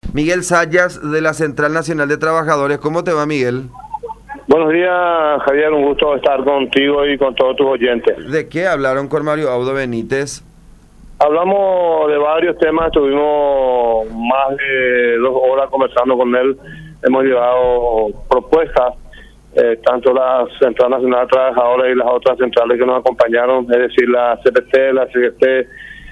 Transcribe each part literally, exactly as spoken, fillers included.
Miguel Sayas, de la Central Nacional de Trabajadores. ¿Cómo te va, Miguel? Buenos días, Javier, un gusto estar contigo y con todos tus oyentes. ¿De qué hablaron con Mario Audo Benítez? Hablamos de varios temas, estuvimos más de dos horas conversando con él, hemos llevado propuestas, eh, tanto la Central Nacional de Trabajadores y las otras centrales que nos acompañaron, es decir, la C P T, la C G T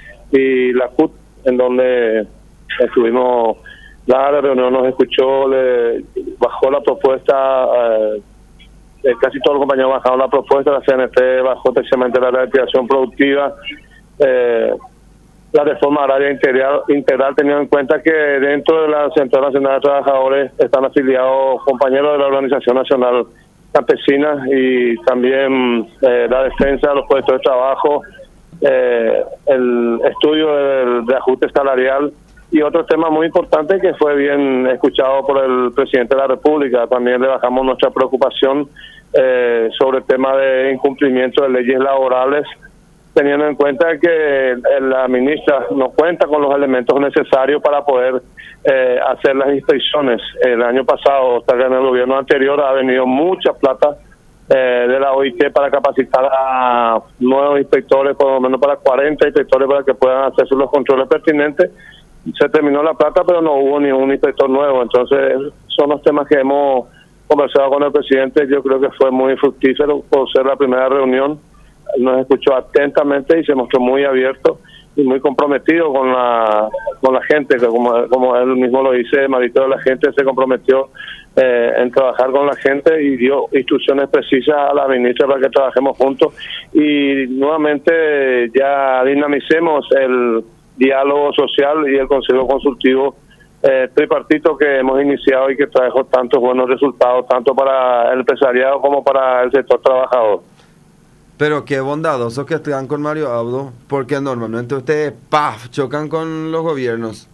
y la C U T, en donde estuvimos, la reunión nos escuchó, le bajó la propuesta, eh, eh, casi todos los compañeros bajaron la propuesta, la C N T bajó precisamente la reactivación productiva, eh, la reforma agraria integral, integral teniendo en cuenta que dentro de la Central Nacional de Trabajadores están afiliados compañeros de la Organización Nacional Campesina y también eh, la defensa de los puestos de trabajo, eh, el estudio de, de ajuste salarial y otro tema muy importante que fue bien escuchado por el presidente de la República. También le bajamos nuestra preocupación eh, sobre el tema de incumplimiento de leyes laborales, teniendo en cuenta que la ministra no cuenta con los elementos necesarios para poder eh, hacer las inspecciones. El año pasado, hasta que en el gobierno anterior, ha venido mucha plata eh, de la O I T para capacitar a nuevos inspectores, por lo menos para cuarenta inspectores para que puedan hacer los controles pertinentes. Se terminó la plata, pero no hubo ni un inspector nuevo. Entonces, son los temas que hemos conversado con el presidente. Yo creo que fue muy fructífero por ser la primera reunión. Nos escuchó atentamente y se mostró muy abierto y muy comprometido con la con la gente, que como, como él mismo lo dice, Marito, la gente se comprometió eh, en trabajar con la gente y dio instrucciones precisas a la ministra para que trabajemos juntos y nuevamente ya dinamicemos el diálogo social y el consejo consultivo eh, tripartito que hemos iniciado y que trajo tantos buenos resultados, tanto para el empresariado como para el sector trabajador. Pero qué bondadosos que están con Mario Audo, porque normalmente ustedes, ¡paf!, chocan con los gobiernos.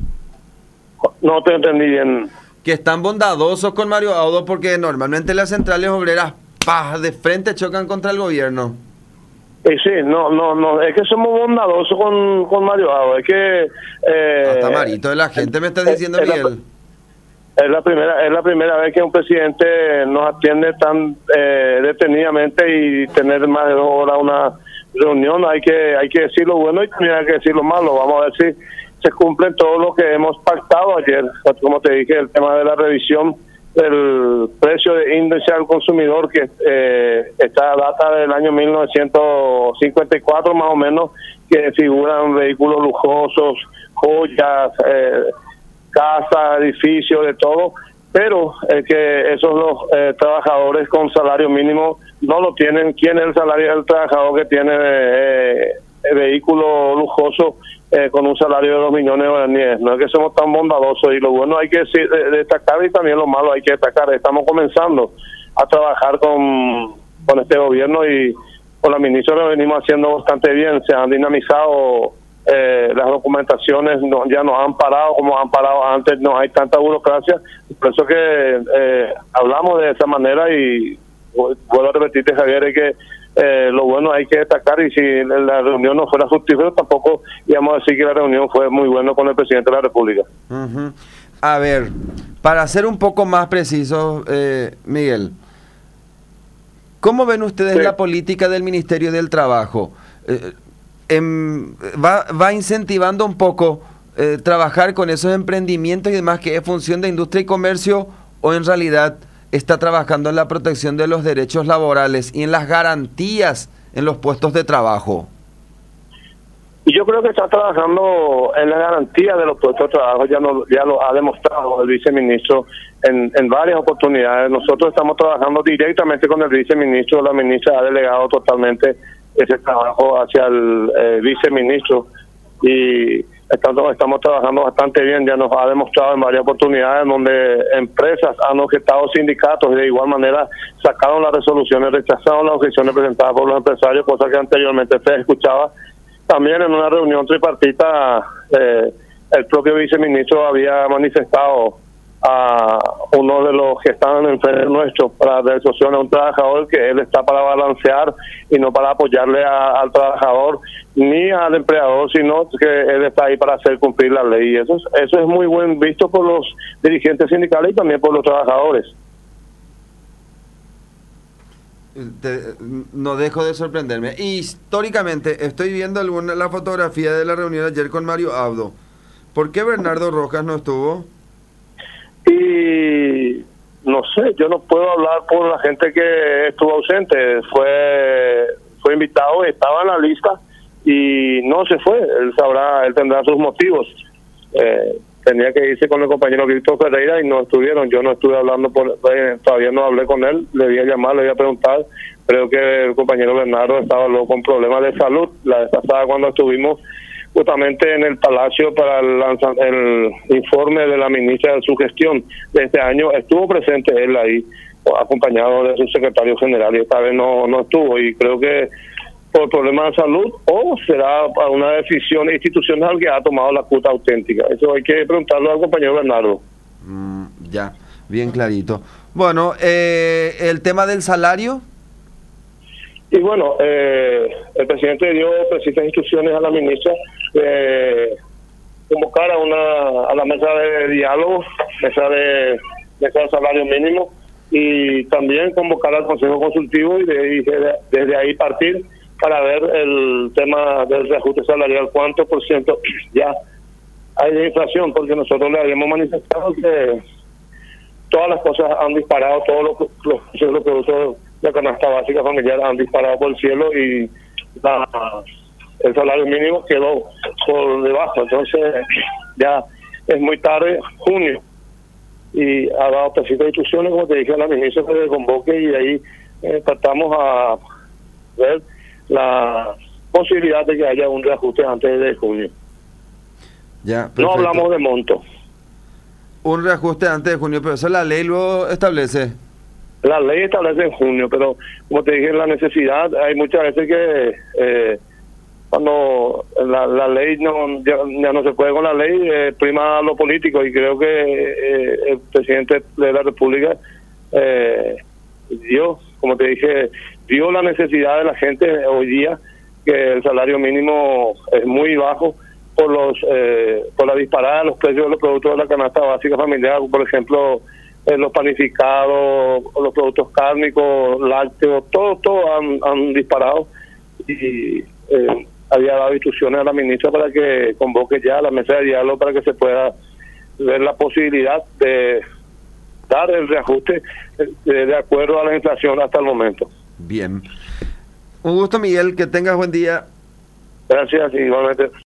No te entendí bien. Que están bondadosos con Mario Audo porque normalmente las centrales obreras, ¡paf!, de frente chocan contra el gobierno. Y sí, no, no, no, es que somos bondadosos con, con Mario Audo, es que... Eh, Hasta Marito de la gente me está diciendo, es, Miguel. La, es la primera es la primera vez que un presidente nos atiende tan eh, detenidamente y tener más de dos horas una reunión. Hay que hay que decir lo bueno y también hay que decir lo malo. Vamos a ver si se cumple todo lo que hemos pactado ayer. Como te dije, el tema de la revisión del precio de índice al consumidor, que eh, está data del año mil novecientos cincuenta y cuatro más o menos, que figuran vehículos lujosos, joyas, eh, casa, edificio, de todo, pero es que esos los eh, trabajadores con salario mínimo no lo tienen. ¿Quién es el salario del trabajador que tiene eh, el vehículo lujoso eh, con un salario de dos millones de guaraníes? No es que somos tan bondadosos, y lo bueno hay que decir, eh, destacar y también lo malo hay que destacar. Estamos comenzando a trabajar con, con este gobierno y con la ministra lo venimos haciendo bastante bien. Se han dinamizado Eh, las documentaciones, no, ya no han parado como han parado antes, no hay tanta burocracia, por eso que eh, hablamos de esa manera. Y vuelvo a repetirte, Javier, es que eh, lo bueno hay que destacar, y si la reunión no fuera fructífera tampoco íbamos a decir que la reunión fue muy buena con el presidente de la República. Uh-huh. A ver, para ser un poco más precisos, eh, Miguel, ¿cómo ven ustedes sí. la política del Ministerio del Trabajo? Eh, En, va, va incentivando un poco eh, trabajar con esos emprendimientos y demás que es función de industria y comercio, o en realidad está trabajando en la protección de los derechos laborales y en las garantías en los puestos de trabajo? Y yo creo que está trabajando en la garantía de los puestos de trabajo, ya, no, ya lo ha demostrado el viceministro en, en varias oportunidades. Nosotros estamos trabajando directamente con el viceministro, la ministra ha delegado totalmente ese trabajo hacia el eh, viceministro y estamos, estamos trabajando bastante bien. Ya nos ha demostrado en varias oportunidades donde empresas han objetado sindicatos y de igual manera sacaron las resoluciones, rechazaron las objeciones presentadas por los empresarios, cosa que anteriormente se escuchaba. También en una reunión tripartita eh, el propio viceministro había manifestado a uno de los que están enfrente nuestro para dar solución a un trabajador, que él está para balancear y no para apoyarle a, al trabajador ni al empleador, sino que él está ahí para hacer cumplir la ley. Eso es, eso es muy buen visto por los dirigentes sindicales y también por los trabajadores. Te, no dejo de sorprenderme. Históricamente, estoy viendo alguna la fotografía de la reunión ayer con Mario Abdo. ¿Por qué Bernardo Rojas no estuvo? Y no sé, yo no puedo hablar por la gente que estuvo ausente. Fue fue invitado, estaba en la lista y no se fue. Él sabrá, él tendrá sus motivos. Eh, tenía que irse con el compañero Víctor Ferreira y no estuvieron. Yo no estuve hablando, por eh, todavía no hablé con él. Le voy a llamar, le voy a preguntar. Creo que el compañero Bernardo estaba luego con problemas de salud. La vez pasada cuando estuvimos justamente en el Palacio para el, el informe de la ministra de su gestión de este año, estuvo presente él ahí, acompañado de su secretario general, y esta vez no, no estuvo, y creo que por problemas de salud o será para una decisión institucional que ha tomado la Junta auténtica. Eso hay que preguntarlo al compañero Bernardo. Mm, ya, bien clarito. Bueno, eh, el tema del salario. Y bueno, eh, el presidente dio precisas instrucciones a la ministra de convocar a una a la mesa de diálogo, mesa de mesa de salario mínimo, y también convocar al Consejo Consultivo y, de, y de, desde ahí partir para ver el tema del reajuste salarial, cuánto por ciento ya hay de inflación, porque nosotros le habíamos manifestado que todas las cosas han disparado, todos los, los, los productos de canasta básica familiar han disparado por el cielo y la, el salario mínimo quedó por debajo. Entonces ya es muy tarde, junio, y ha dado precisas instrucciones, como te dije, a la ministra que se convoque, y de ahí eh, tratamos a ver la posibilidad de que haya un reajuste antes de junio. Ya, no hablamos de monto. Un reajuste antes de junio, pero eso la ley luego establece. La ley establece en junio, pero como te dije, la necesidad, hay muchas veces que eh, cuando la, la ley no ya, ya no se puede con la ley, eh, prima lo político, y creo que eh, el presidente de la República eh, dio, como te dije, dio la necesidad de la gente hoy día, que el salario mínimo es muy bajo por los eh, por la disparada de los precios de los productos de la canasta básica familiar, por ejemplo, eh, los panificados, los productos cárnicos, lácteos, todo, todo han, han disparado, y eh, había dado instrucciones a la ministra para que convoque ya a la mesa de diálogo para que se pueda ver la posibilidad de dar el reajuste de, de acuerdo a la inflación hasta el momento. Bien. Un gusto, Miguel, que tengas buen día. Gracias, igualmente.